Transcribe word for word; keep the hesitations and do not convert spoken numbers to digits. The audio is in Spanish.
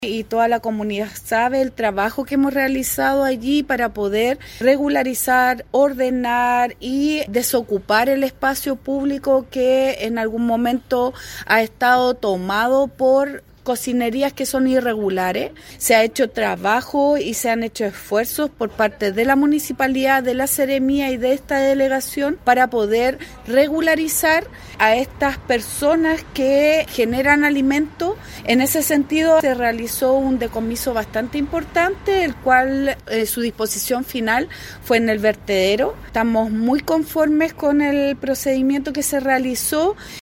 Y toda la comunidad sabe el trabajo que hemos realizado allí para poder regularizar, ordenar y desocupar el espacio público que en algún momento ha estado tomado por cocinerías que son irregulares. Se ha hecho trabajo y se han hecho esfuerzos por parte de la municipalidad, de la Seremía y de esta delegación para poder regularizar a estas personas que generan alimento. En ese sentido se realizó un decomiso bastante importante, el cual eh, su disposición final fue en el vertedero. Estamos muy conformes con el procedimiento que se realizó.